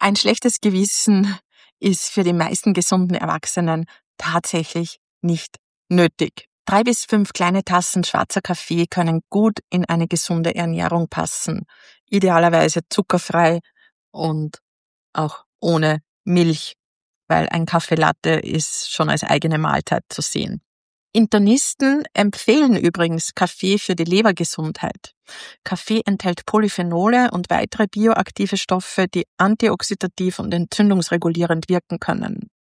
Ein schlechtes Gewissen ist für die meisten gesunden Erwachsenen tatsächlich nicht nötig. 3 bis 5 kleine Tassen schwarzer Kaffee können gut in eine gesunde Ernährung passen. Idealerweise zuckerfrei und auch ohne Milch, weil ein Kaffee Latte ist schon als eigene Mahlzeit zu sehen. Internisten empfehlen übrigens Kaffee für die Lebergesundheit. Kaffee enthält Polyphenole und weitere bioaktive Stoffe, die antioxidativ und entzündungsregulierend wirken können.